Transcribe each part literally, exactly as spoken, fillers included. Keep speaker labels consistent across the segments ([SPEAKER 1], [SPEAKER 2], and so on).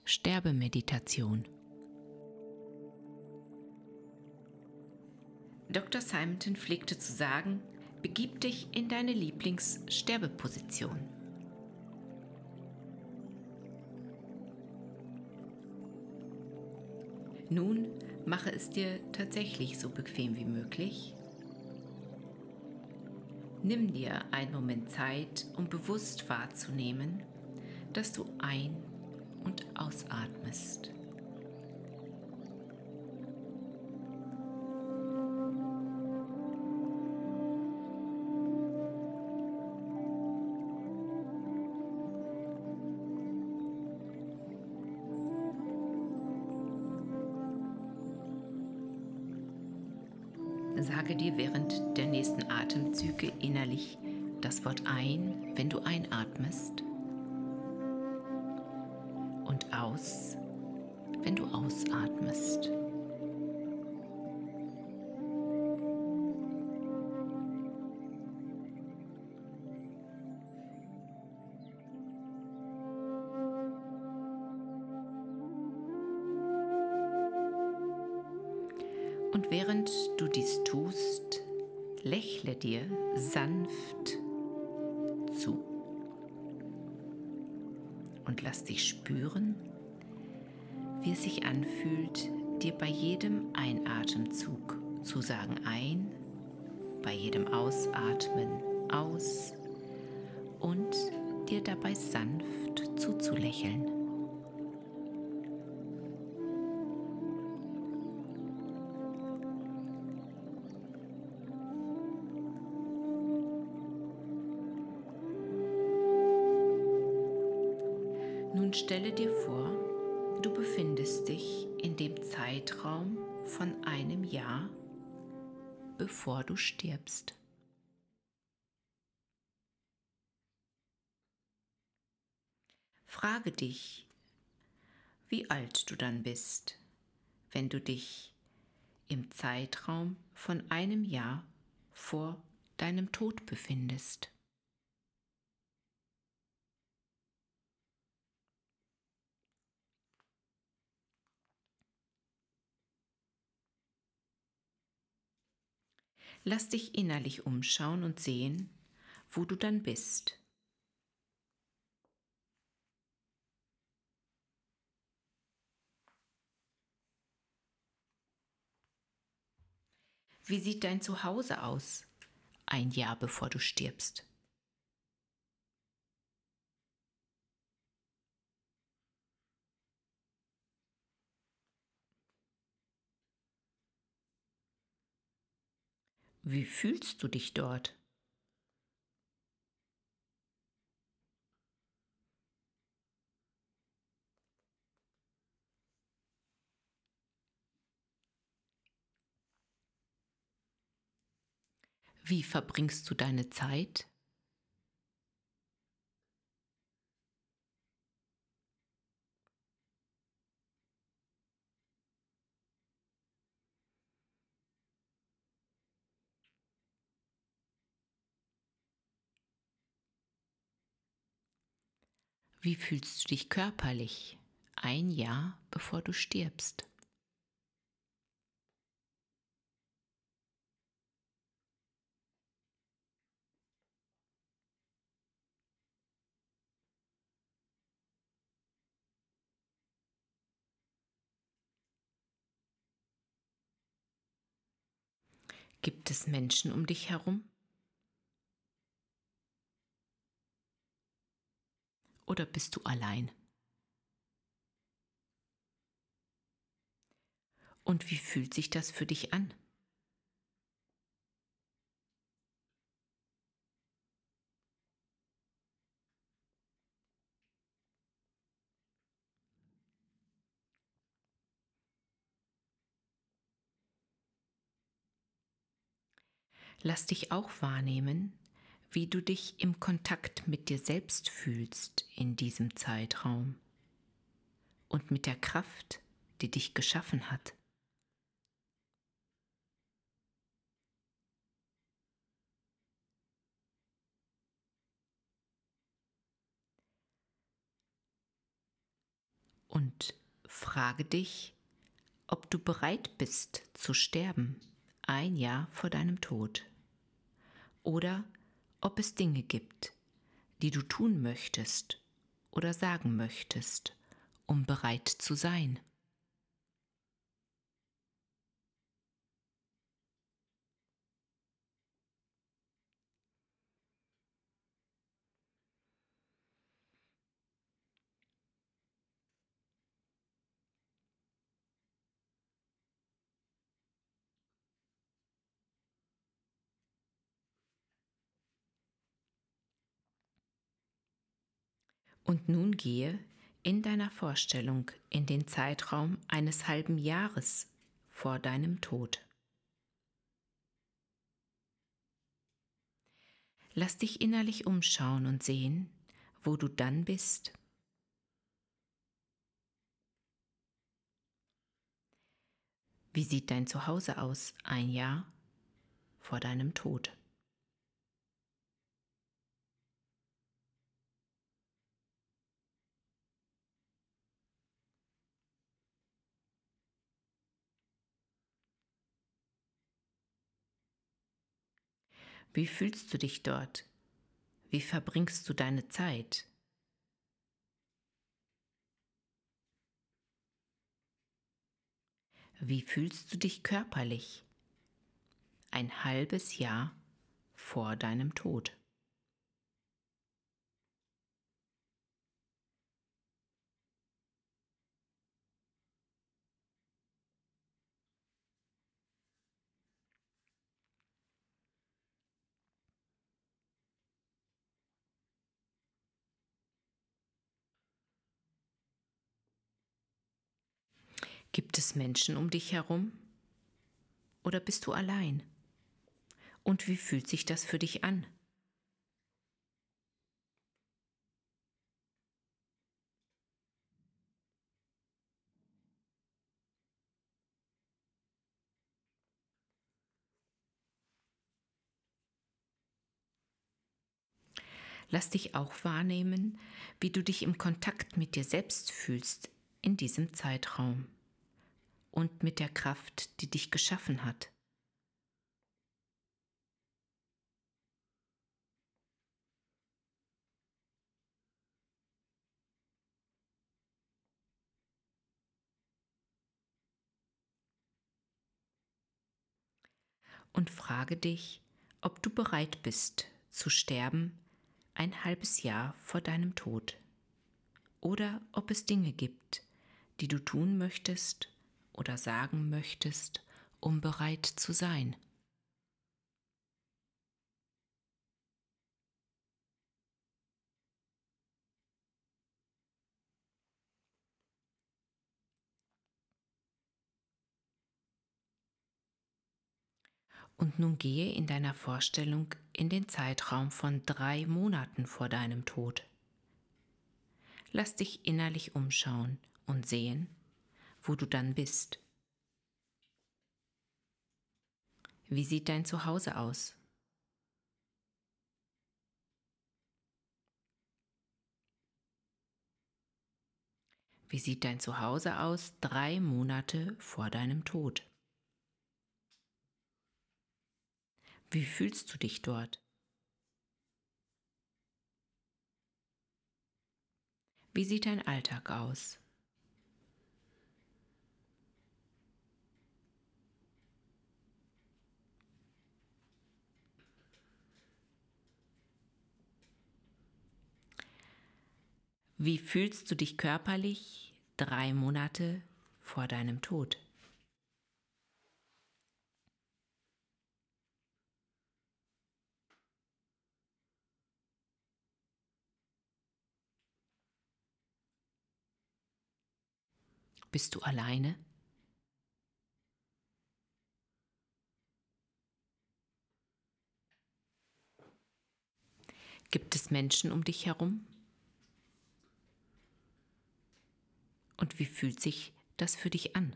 [SPEAKER 1] Sterbemeditation. Doktor Simonton pflegte zu sagen, begib dich in deine Lieblingssterbeposition. Nun mache es dir tatsächlich so bequem wie möglich. Nimm dir einen Moment Zeit, um bewusst wahrzunehmen, dass du ein- und ausatmest. Sage dir während der nächsten Atemzüge innerlich das Wort ein, wenn du einatmest, und aus, wenn du ausatmest. Und während du dies tust, lächle dir sanft zu und lass dich spüren, wie es sich anfühlt, dir bei jedem Einatemzug zu sagen ein, bei jedem Ausatmen aus und dir dabei sanft zuzulächeln. Nun stelle dir vor, du befindest dich in dem Zeitraum von einem Jahr, bevor du stirbst. Frage dich, wie alt du dann bist, wenn du dich im Zeitraum von einem Jahr vor deinem Tod befindest. Lass dich innerlich umschauen und sehen, wo du dann bist. Wie sieht dein Zuhause aus, ein Jahr bevor du stirbst? Wie fühlst du dich dort? Wie verbringst du deine Zeit? Wie fühlst du dich körperlich, ein Jahr bevor du stirbst? Gibt es Menschen um dich herum? Oder bist du allein? Und wie fühlt sich das für dich an? Lass dich auch wahrnehmen, wie du dich im Kontakt mit dir selbst fühlst in diesem Zeitraum und mit der Kraft, die dich geschaffen hat. Und frage dich, ob du bereit bist zu sterben, ein Jahr vor deinem Tod. Oder ob es Dinge gibt, die du tun möchtest oder sagen möchtest, um bereit zu sein. Und nun gehe in deiner Vorstellung in den Zeitraum eines halben Jahres vor deinem Tod. Lass dich innerlich umschauen und sehen, wo du dann bist. Wie sieht dein Zuhause aus ein Jahr vor deinem Tod? Wie fühlst du dich dort? Wie verbringst du deine Zeit? Wie fühlst du dich körperlich? Ein halbes Jahr vor deinem Tod. Gibt es Menschen um dich herum? Oder bist du allein? Und wie fühlt sich das für dich an? Lass dich auch wahrnehmen, wie du dich im Kontakt mit dir selbst fühlst in diesem Zeitraum und mit der Kraft, die dich geschaffen hat. Und frage dich, ob du bereit bist zu sterben ein halbes Jahr vor deinem Tod. Oder ob es Dinge gibt, die du tun möchtest oder sagen möchtest, um bereit zu sein. Und nun gehe in deiner Vorstellung in den Zeitraum von drei Monaten vor deinem Tod. Lass dich innerlich umschauen und sehen, wo du dann bist. Wie sieht dein Zuhause aus? Wie sieht dein Zuhause aus drei Monate vor deinem Tod? Wie fühlst du dich dort? Wie sieht dein Alltag aus? Wie fühlst du dich körperlich drei Monate vor deinem Tod? Bist du alleine? Gibt es Menschen um dich herum? Und wie fühlt sich das für dich an?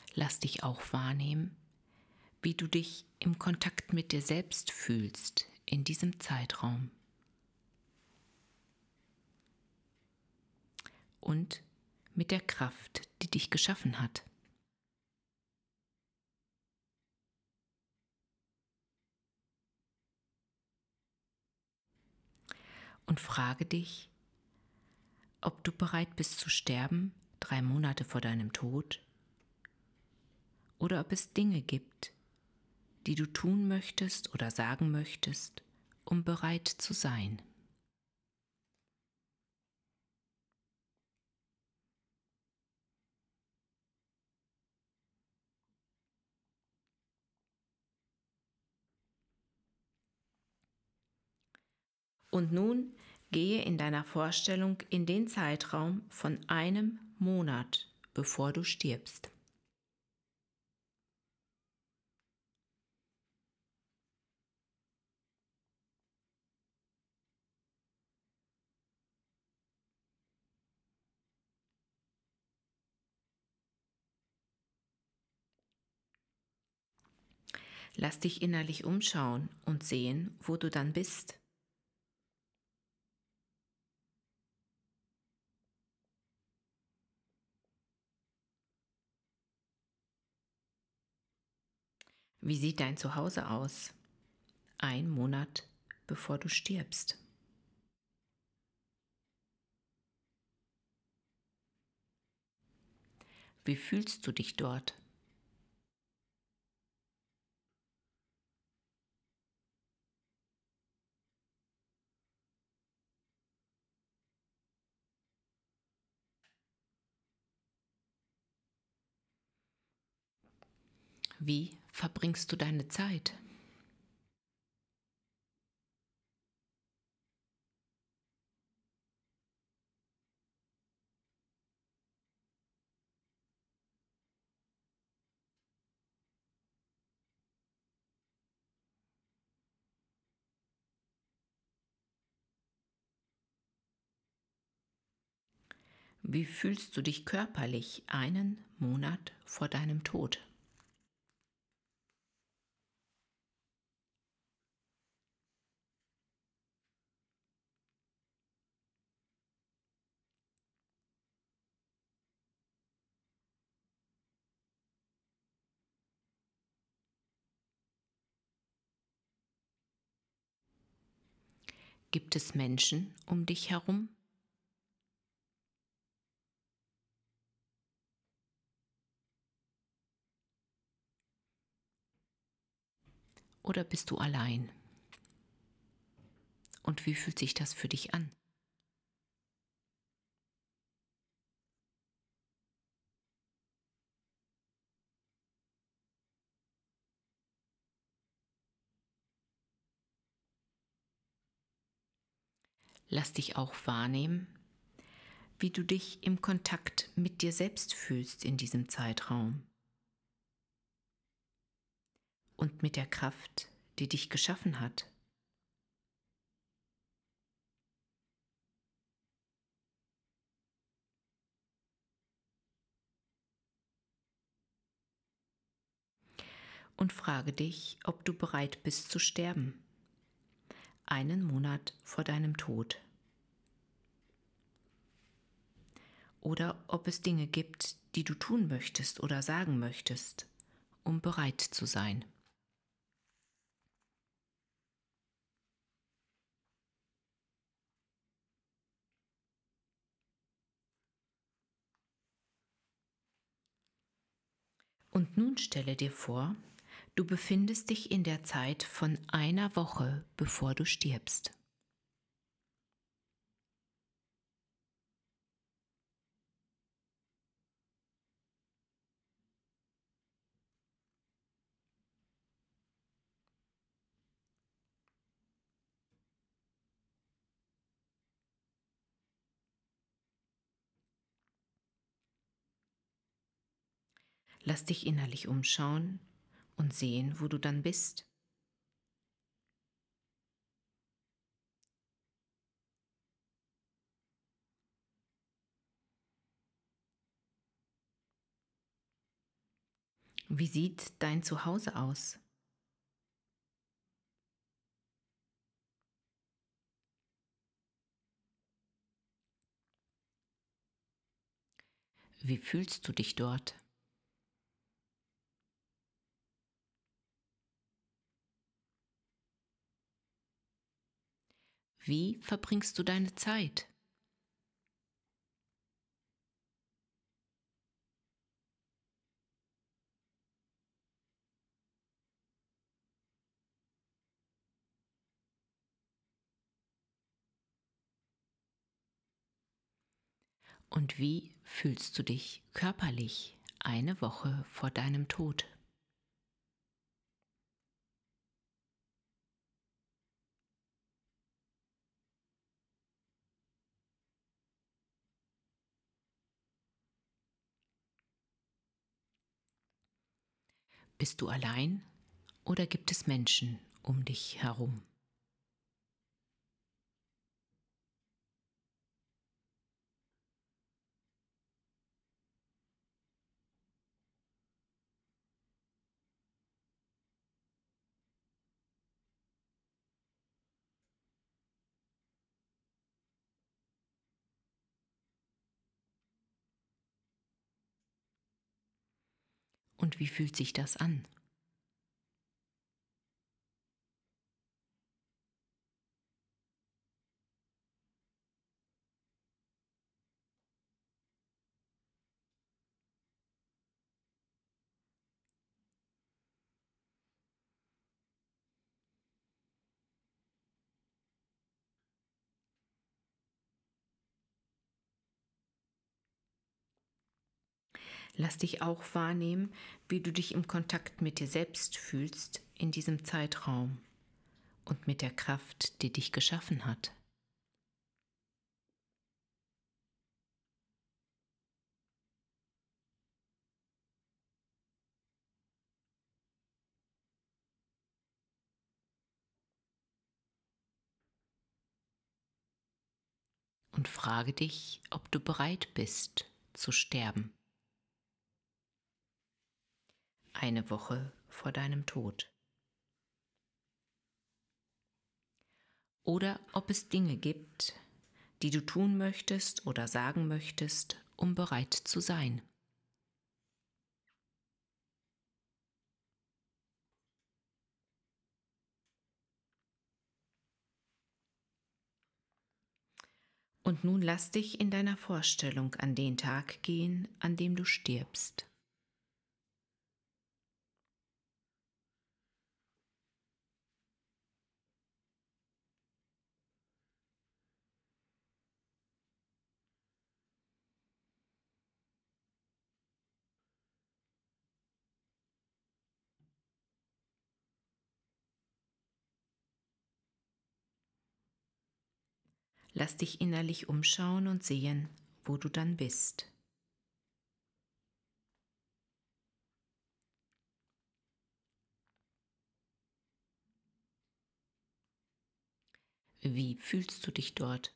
[SPEAKER 1] Lass dich auch wahrnehmen, wie du dich im Kontakt mit dir selbst fühlst in diesem Zeitraum. Und mit der Kraft, die dich geschaffen hat. Und frage dich, ob du bereit bist zu sterben, drei Monate vor deinem Tod, oder ob es Dinge gibt, die du tun möchtest oder sagen möchtest, um bereit zu sein. Und nun gehe in deiner Vorstellung in den Zeitraum von einem Monat, bevor du stirbst. Lass dich innerlich umschauen und sehen, wo du dann bist. Wie sieht dein Zuhause aus? Ein Monat, bevor du stirbst. Wie fühlst du dich dort? Wie verbringst du deine Zeit? Wie fühlst du dich körperlich einen Monat vor deinem Tod? Gibt es Menschen um dich herum? Oder bist du allein? Und wie fühlt sich das für dich an? Lass dich auch wahrnehmen, wie du dich im Kontakt mit dir selbst fühlst in diesem Zeitraum und mit der Kraft, die dich geschaffen hat. Und frage dich, ob du bereit bist zu sterben, einen Monat vor deinem Tod. Oder ob es Dinge gibt, die du tun möchtest oder sagen möchtest, um bereit zu sein. Und nun stelle dir vor, du befindest dich in der Zeit von einer Woche, bevor du stirbst. Lass dich innerlich umschauen und sehen, wo du dann bist. Wie sieht dein Zuhause aus? Wie fühlst du dich dort? Wie verbringst du deine Zeit? Und wie fühlst du dich körperlich eine Woche vor deinem Tod? Bist du allein oder gibt es Menschen um dich herum? Und wie fühlt sich das an? Lass dich auch wahrnehmen, wie du dich im Kontakt mit dir selbst fühlst in diesem Zeitraum und mit der Kraft, die dich geschaffen hat. Und frage dich, ob du bereit bist zu sterben. Eine Woche vor deinem Tod. Oder ob es Dinge gibt, die du tun möchtest oder sagen möchtest, um bereit zu sein. Und nun lass dich in deiner Vorstellung an den Tag gehen, an dem du stirbst. Lass dich innerlich umschauen und sehen, wo du dann bist. Wie fühlst du dich dort?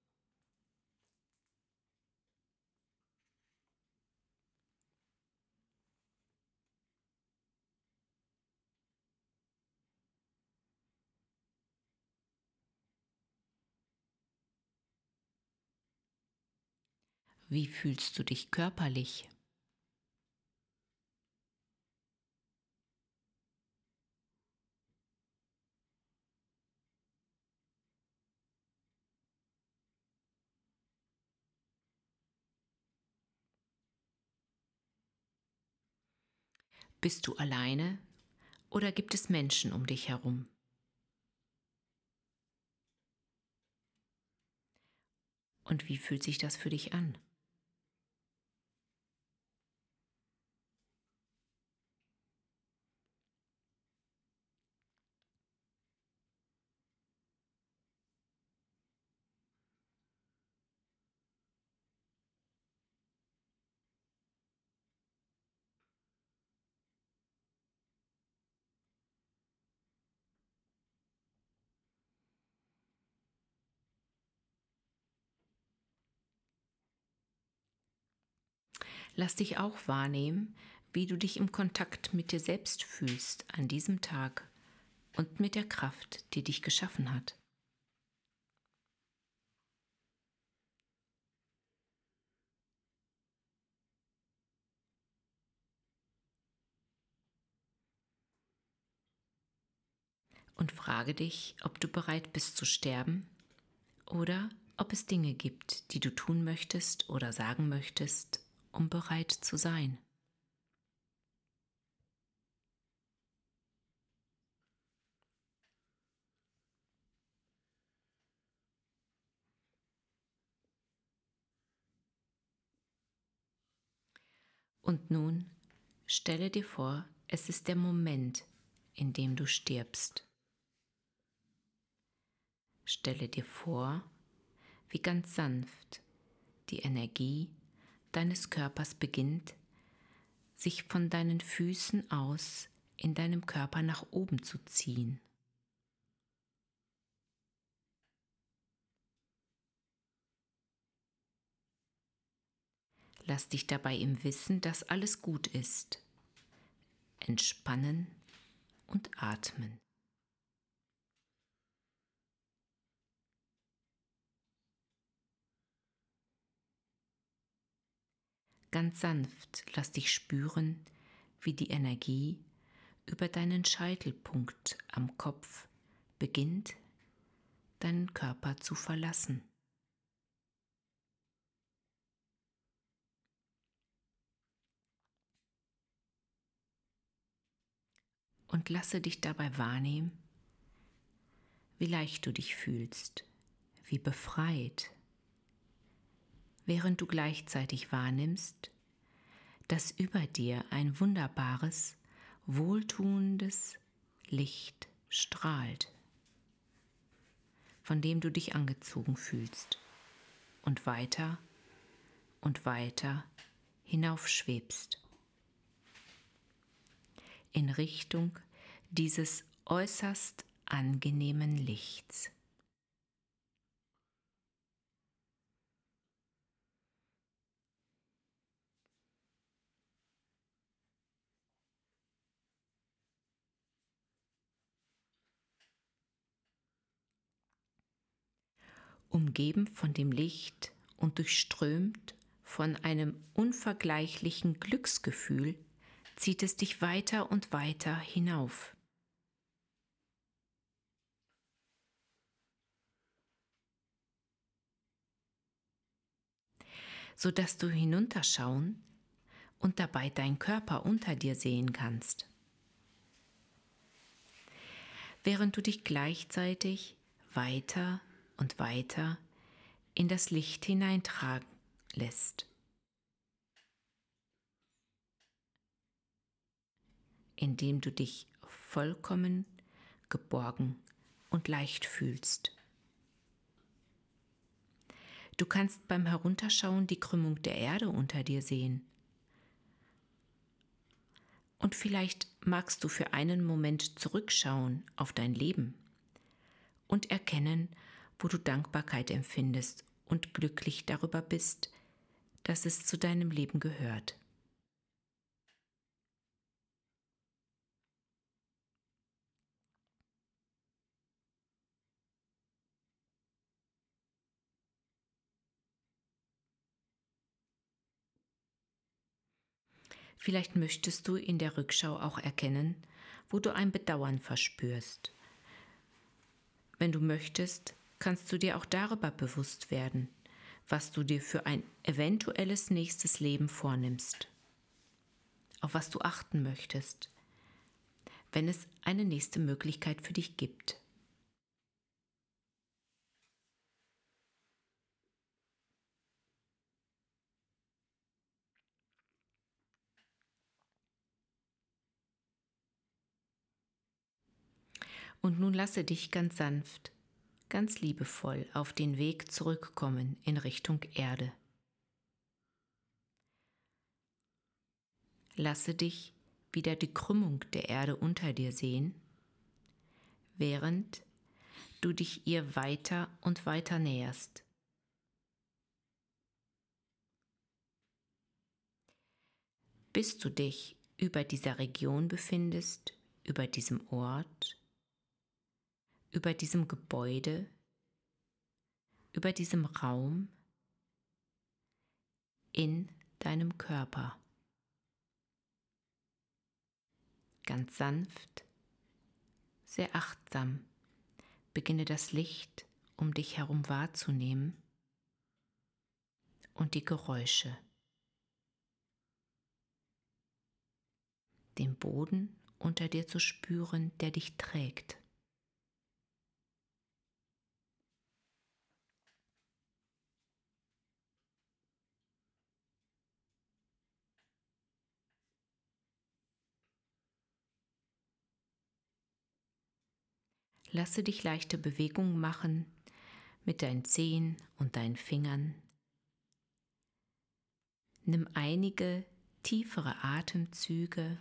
[SPEAKER 1] Wie fühlst du dich körperlich? Bist du alleine oder gibt es Menschen um dich herum? Und wie fühlt sich das für dich an? Lass dich auch wahrnehmen, wie du dich im Kontakt mit dir selbst fühlst an diesem Tag und mit der Kraft, die dich geschaffen hat. Und frage dich, ob du bereit bist zu sterben oder ob es Dinge gibt, die du tun möchtest oder sagen möchtest, um bereit zu sein. Und nun stelle dir vor, es ist der Moment, in dem du stirbst. Stelle dir vor, wie ganz sanft die Energie deines Körpers beginnt, sich von deinen Füßen aus in deinem Körper nach oben zu ziehen. Lass dich dabei im Wissen, dass alles gut ist, entspannen und atmen. Ganz sanft lass dich spüren, wie die Energie über deinen Scheitelpunkt am Kopf beginnt, deinen Körper zu verlassen. Und lasse dich dabei wahrnehmen, wie leicht du dich fühlst, wie befreit, während du gleichzeitig wahrnimmst, dass über dir ein wunderbares, wohltuendes Licht strahlt, von dem du dich angezogen fühlst und weiter und weiter hinaufschwebst in Richtung dieses äußerst angenehmen Lichts. Umgeben von dem Licht und durchströmt von einem unvergleichlichen Glücksgefühl, zieht es dich weiter und weiter hinauf. Sodass du hinunterschauen und dabei deinen Körper unter dir sehen kannst, während du dich gleichzeitig weiter und weiter in das Licht hineintragen lässt, indem du dich vollkommen geborgen und leicht fühlst. Du kannst beim Herunterschauen die Krümmung der Erde unter dir sehen. Und vielleicht magst du für einen Moment zurückschauen auf dein Leben und erkennen, wo du Dankbarkeit empfindest und glücklich darüber bist, dass es zu deinem Leben gehört. Vielleicht möchtest du in der Rückschau auch erkennen, wo du ein Bedauern verspürst. Wenn du möchtest, kannst du dir auch darüber bewusst werden, was du dir für ein eventuelles nächstes Leben vornimmst, auf was du achten möchtest, wenn es eine nächste Möglichkeit für dich gibt. Und nun lasse dich ganz sanft, ganz liebevoll auf den Weg zurückkommen in Richtung Erde. Lasse dich wieder die Krümmung der Erde unter dir sehen, während du dich ihr weiter und weiter näherst. Bis du dich über dieser Region befindest, über diesem Ort, über diesem Gebäude, über diesem Raum, in deinem Körper. Ganz sanft, sehr achtsam, beginne das Licht um dich herum wahrzunehmen und die Geräusche. Den Boden unter dir zu spüren, der dich trägt. Lasse dich leichte Bewegungen machen mit deinen Zehen und deinen Fingern. Nimm einige tiefere Atemzüge.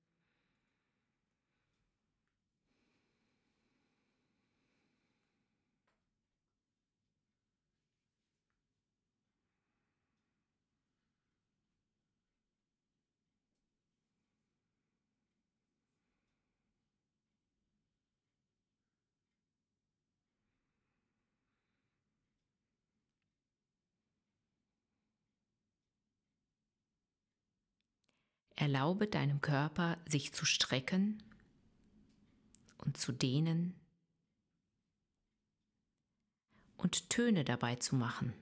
[SPEAKER 1] Erlaube deinem Körper, sich zu strecken und zu dehnen und Töne dabei zu machen.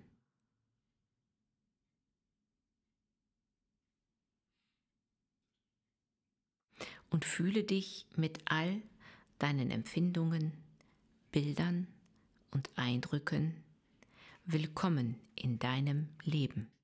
[SPEAKER 1] Und fühle dich mit all deinen Empfindungen, Bildern und Eindrücken willkommen in deinem Leben.